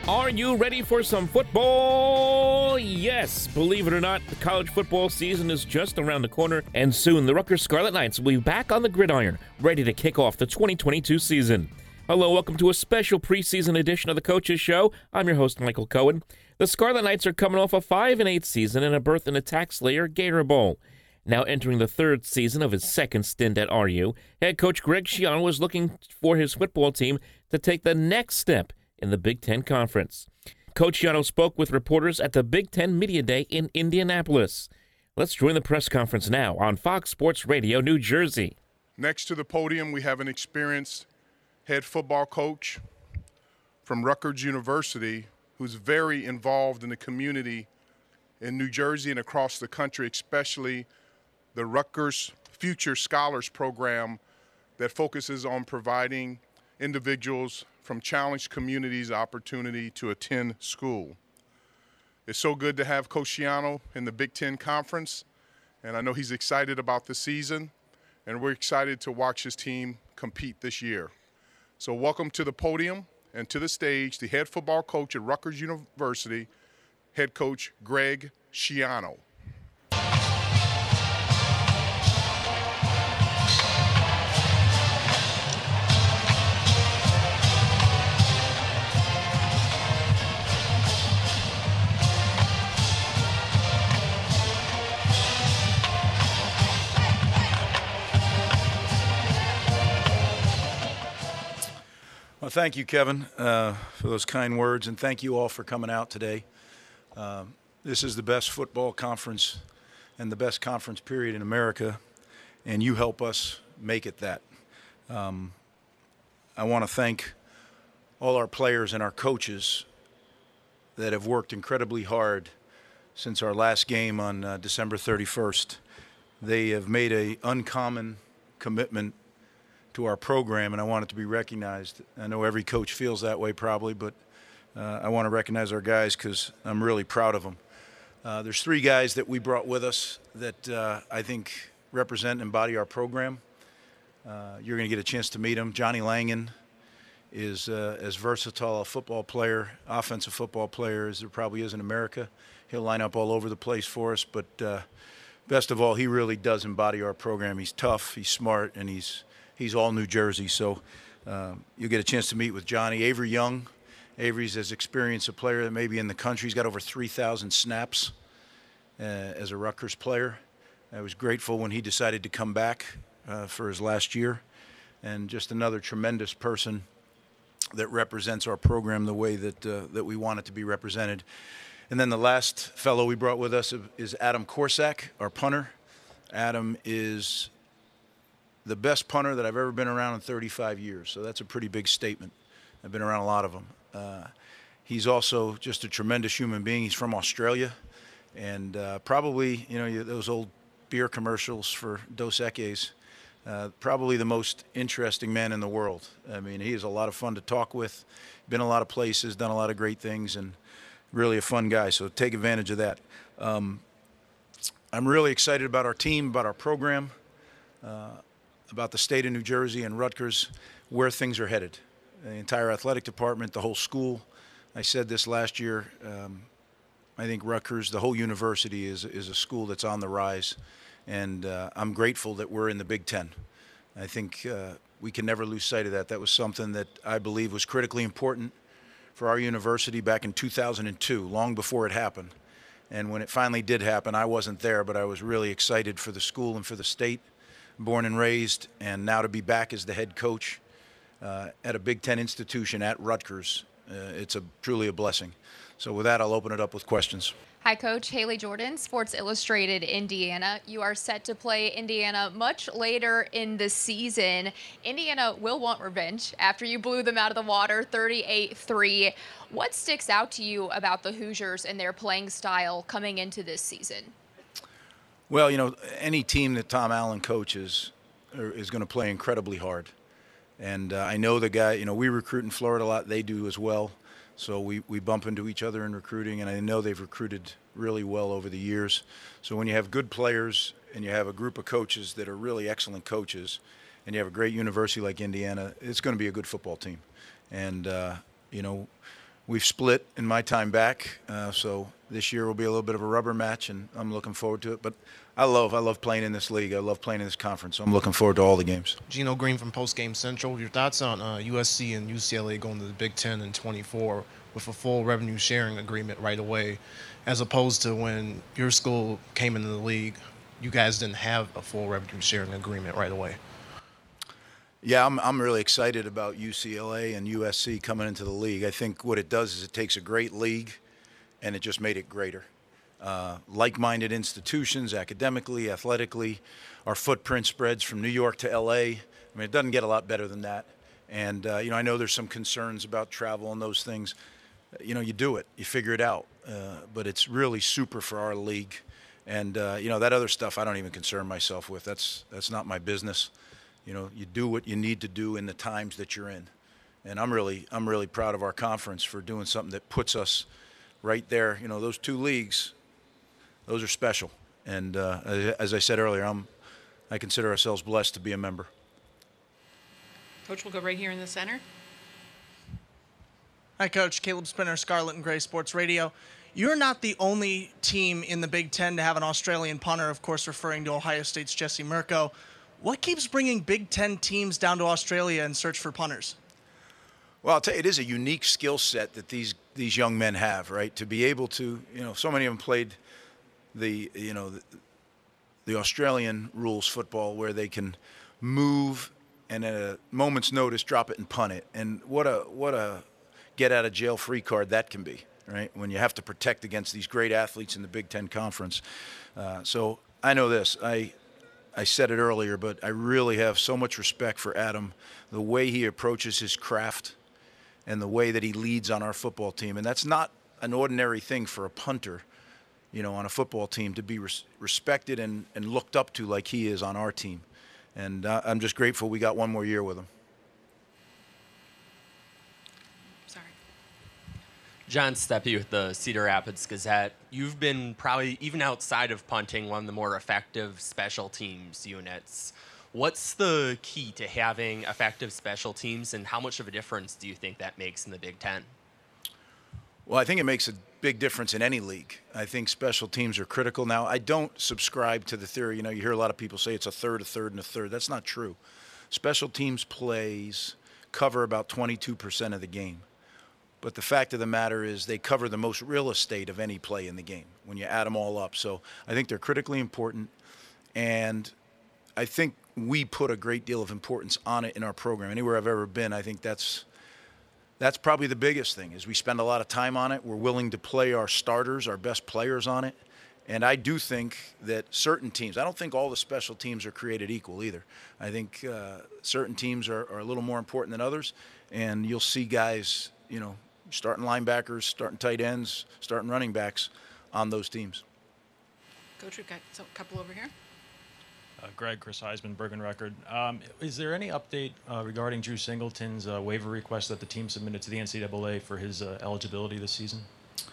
Are you ready for some football? Yes, believe it or not, the college football season is just around the corner, and soon the Rutgers Scarlet Knights will be back on the gridiron, ready to kick off the 2022 season. Hello, welcome to a special preseason edition of the Coaches Show. I'm your host, Michael Cohen. The Scarlet Knights are coming off a 5-8 season and a berth in the TaxSlayer Gator Bowl. Now entering the third season of his second stint at RU, head coach Greg Schiano was looking for his football team to take the next step in the Big Ten Conference. Coach Schiano spoke with reporters at the Big Ten Media Day in Indianapolis. Let's join the press conference now on Fox Sports Radio, New Jersey. Next to the podium, we have an experienced head football coach from Rutgers University who's very involved in the community in New Jersey and across the country, especially the Rutgers Future Scholars Program that focuses on providing individuals from challenged communities opportunity to attend school. It's so good to have Coach Schiano in the Big Ten Conference, and I know he's excited about the season, and we're excited to watch his team compete this year. So welcome to the podium and to the stage, the head football coach at Rutgers University, head coach Greg Schiano. Well, thank you, Kevin, for those kind words, and thank you all for coming out today. This is the best football conference and the best conference period in America, and you help us make it that. I want to thank all our players and our coaches that have worked incredibly hard since our last game on December 31st. They have made an uncommon commitment to our program, and I want it to be recognized. I know every coach feels that way probably, but I want to recognize our guys because I'm really proud of them. There's three guys that we brought with us that I think represent and embody our program. You're going to get a chance to meet them. Johnny Langan is as versatile a football player, offensive football player, as there probably is in America. He'll line up all over the place for us, but best of all, he really does embody our program. He's tough, he's smart, and he's all New Jersey. So you'll get a chance to meet with Johnny. Avery Young. Avery's as experienced a player that may be in the country. He's got over 3,000 snaps as a Rutgers player. I was grateful when he decided to come back for his last year. And just another tremendous person that represents our program the way that we want it to be represented. And then the last fellow we brought with us is Adam Korsak, our punter. Adam is the best punter that I've ever been around in 35 years. So that's a pretty big statement. I've been around a lot of them. He's also just a tremendous human being. He's from Australia. And probably, those old beer commercials for Dos Equis, probably the most interesting man in the world. I mean, he is a lot of fun to talk with, been a lot of places, done a lot of great things, and really a fun guy. So take advantage of that. I'm really excited about our team, about our program, about the state of New Jersey and Rutgers, where things are headed. The entire athletic department, the whole school. I said this last year. I think Rutgers, the whole university, is a school that's on the rise, and I'm grateful that we're in the Big Ten. I think we can never lose sight of that. That was something that I believe was critically important for our university back in 2002, long before it happened. And when it finally did happen, I wasn't there, but I was really excited for the school and for the state. Born and raised, and now to be back as the head coach at a Big Ten institution at Rutgers, it's truly a blessing. So with that, I'll open it up with questions. Hi, Coach. Haley Jordan, Sports Illustrated, Indiana. You are set to play Indiana much later in the season. Indiana will want revenge after you blew them out of the water 38-3. What sticks out to you about the Hoosiers and their playing style coming into this season? Well, any team that Tom Allen coaches is going to play incredibly hard. And I know the guy, we recruit in Florida a lot. They do as well. So we bump into each other in recruiting, and I know they've recruited really well over the years. So when you have good players and you have a group of coaches that are really excellent coaches, and you have a great university like Indiana, it's going to be a good football team. And, we've split in my time back. So this year will be a little bit of a rubber match, and I'm looking forward to it. But I love playing in this league. I love playing in this conference. So I'm looking forward to all the games. Gino Green from Post Game Central. Your thoughts on USC and UCLA going to the Big Ten in 24 with a full revenue sharing agreement right away, as opposed to when your school came into the league, you guys didn't have a full revenue sharing agreement right away. Yeah, I'm really excited about UCLA and USC coming into the league. I think what it does is it takes a great league and it just made it greater. Like-minded institutions, academically, athletically, our footprint spreads from New York to LA. I mean, it doesn't get a lot better than that. And, I know there's some concerns about travel and those things. You do it, you figure it out. But it's really super for our league. And, that other stuff I don't even concern myself with. That's not my business. You do what you need to do in the times that you're in. And I'm really proud of our conference for doing something that puts us right there. Those two leagues, those are special. And as I said earlier, I consider ourselves blessed to be a member. Coach, we'll go right here in the center. Hi, Coach. Caleb Spinner, Scarlet and Gray Sports Radio. You're not the only team in the Big Ten to have an Australian punter, of course, referring to Ohio State's Jesse Mirko. What keeps bringing Big Ten teams down to Australia in search for punters? Well, I'll tell you, it is a unique skill set that these young men have, right? To be able to, so many of them played the Australian rules football where they can move and at a moment's notice drop it and punt it. And what a get out of jail free card that can be, right? When you have to protect against these great athletes in the Big Ten Conference. So I know this. I said it earlier, but I really have so much respect for Adam, the way he approaches his craft and the way that he leads on our football team. And that's not an ordinary thing for a punter, on a football team to be respected and looked up to like he is on our team. And I'm just grateful we got one more year with him. John Steppe with the Cedar Rapids Gazette. You've been probably, even outside of punting, one of the more effective special teams units. What's the key to having effective special teams, and how much of a difference do you think that makes in the Big Ten? Well, I think it makes a big difference in any league. I think special teams are critical. Now, I don't subscribe to the theory. You hear a lot of people say it's a third, and a third. That's not true. Special teams plays cover about 22% of the game. But the fact of the matter is they cover the most real estate of any play in the game when you add them all up. So I think they're critically important. And I think we put a great deal of importance on it in our program. Anywhere I've ever been, I think that's probably the biggest thing is we spend a lot of time on it. We're willing to play our starters, our best players on it. And I do think that certain teams, I don't think all the special teams are created equal either. I think certain teams are a little more important than others. And you'll see guys, starting linebackers, starting tight ends, starting running backs on those teams. Coach, we've got a couple over here. Greg, Chris Heisman, Bergen Record. Is there any update regarding Drew Singleton's waiver request that the team submitted to the NCAA for his eligibility this season?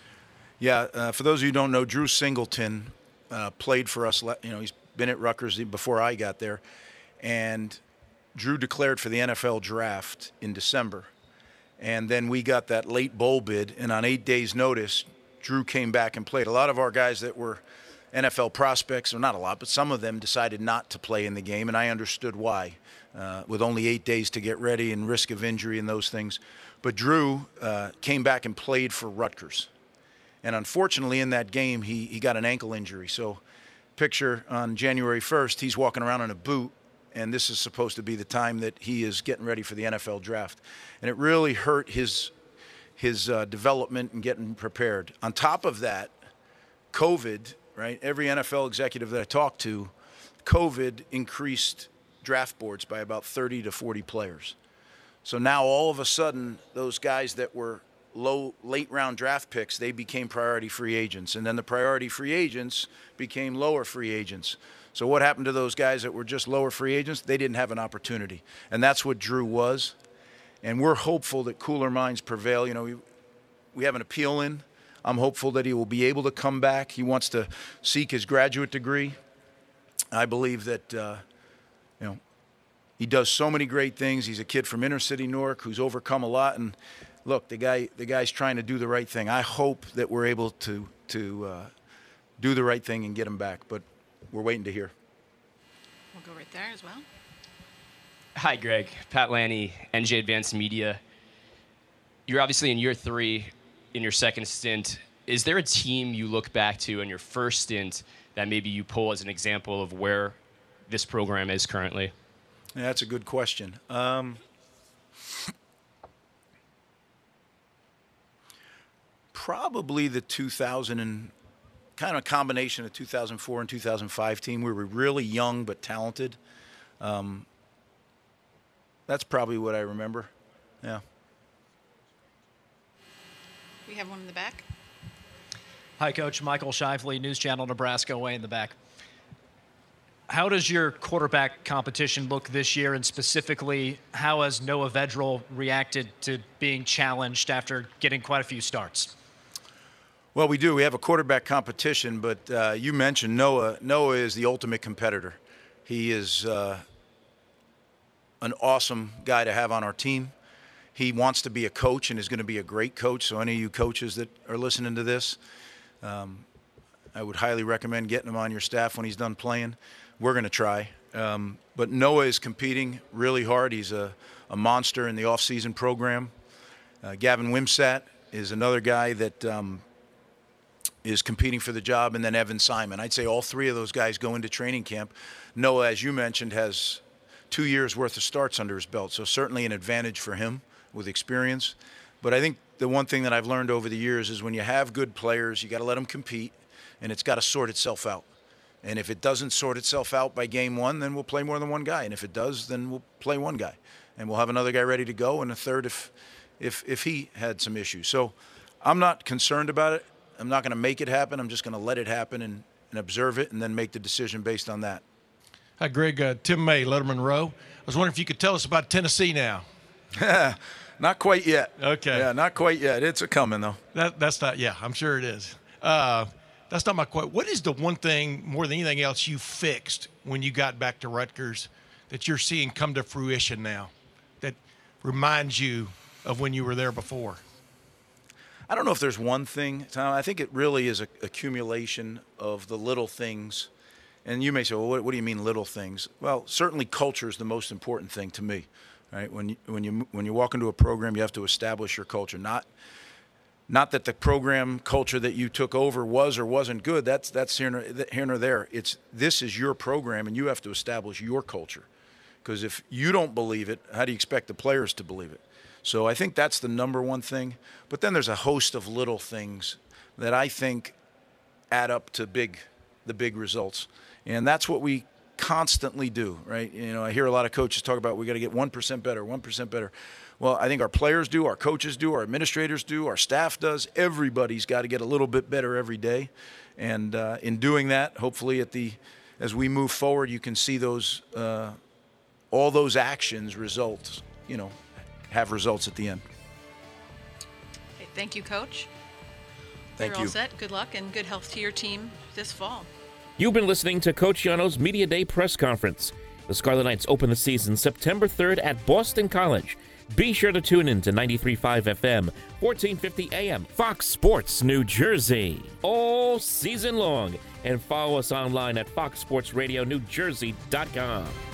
Yeah, for those of you who don't know, Drew Singleton played for us. He's been at Rutgers before I got there. And Drew declared for the NFL draft in December. And then we got that late bowl bid, and on 8 days' notice, Drew came back and played. A lot of our guys that were NFL prospects, or not a lot, but some of them decided not to play in the game, and I understood why, with only 8 days to get ready and risk of injury and those things. But Drew came back and played for Rutgers. And unfortunately, in that game, he got an ankle injury. So picture on January 1st, he's walking around in a boot, and this is supposed to be the time that he is getting ready for the NFL draft. And it really hurt his development and getting prepared. On top of that, COVID, right? Every NFL executive that I talked to, COVID increased draft boards by about 30 to 40 players. So now all of a sudden, those guys that were late round draft picks, they became priority free agents. And then the priority free agents became lower free agents. So what happened to those guys that were just lower free agents? They didn't have an opportunity. And that's what Drew was. And we're hopeful that cooler minds prevail. We have an appeal in. I'm hopeful that he will be able to come back. He wants to seek his graduate degree. I believe that, he does so many great things. He's a kid from inner city Newark who's overcome a lot. And look, the guy's trying to do the right thing. I hope that we're able to do the right thing and get him back, but we're waiting to hear. We'll go right there as well. Hi, Greg. Pat Lanny, NJ Advanced Media. You're obviously in year 3 in your second stint. Is there a team you look back to in your first stint that maybe you pull as an example of where this program is currently? Yeah, that's a good question. Probably the 2000 and kind of a combination of 2004 and 2005 team. We were really young but talented. That's probably what I remember. Yeah. We have one in the back. Hi, Coach. Michael Shifley, News Channel Nebraska, way in the back. How does your quarterback competition look this year, and specifically, how has Noah Vedral reacted to being challenged after getting quite a few starts? Well, we do. We have a quarterback competition, but you mentioned Noah. Noah is the ultimate competitor. He is an awesome guy to have on our team. He wants to be a coach and is going to be a great coach. So any of you coaches that are listening to this, I would highly recommend getting him on your staff when he's done playing. We're going to try. But Noah is competing really hard. He's a monster in the off-season program. Gavin Wimsatt is another guy that is competing for the job, and then Evan Simon. I'd say all three of those guys go into training camp. Noah, as you mentioned, has 2 years' worth of starts under his belt, so certainly an advantage for him with experience. But I think the one thing that I've learned over the years is when you have good players, you got to let them compete, and it's got to sort itself out. And if it doesn't sort itself out by game one, then we'll play more than one guy. And if it does, then we'll play one guy. And we'll have another guy ready to go, and a third if he had some issues. So I'm not concerned about it. I'm not going to make it happen. I'm just going to let it happen and observe it and then make the decision based on that. Hi, Greg. Tim May, Letterman Row. I was wondering if you could tell us about Tennessee now. Not quite yet. Okay. Yeah, not quite yet. It's a coming, though. That's not, yeah, I'm sure it is. That's not my question. What is the one thing, more than anything else, you fixed when you got back to Rutgers that you're seeing come to fruition now that reminds you of when you were there before? I don't know if there's one thing, Tom. I think it really is an accumulation of the little things. And you may say, well, what do you mean little things? Well, certainly culture is the most important thing to me. Right? When you walk into a program, you have to establish your culture. Not that the program culture that you took over was or wasn't good. That's here nor there. This is your program, and you have to establish your culture. Because if you don't believe it, how do you expect the players to believe it? So I think that's the number one thing. But then there's a host of little things that I think add up to the big results. And that's what we constantly do, right? You know, I hear a lot of coaches talk about we got to get 1% better, 1% better. Well, I think our players do, our coaches do, our administrators do, our staff does. Everybody's got to get a little bit better every day. And in doing that, hopefully as we move forward, you can see those all those actions results, have results at the end. Okay, thank you, Coach. Thank you. You're all set. Good luck and good health to your team this fall. You've been listening to Coach Yano's Media Day press conference. The Scarlet Knights open the season September 3rd at Boston College. Be sure to tune in to 93.5 FM, 1450 AM, Fox Sports New Jersey, all season long. And follow us online at foxsportsradionewjersey.com.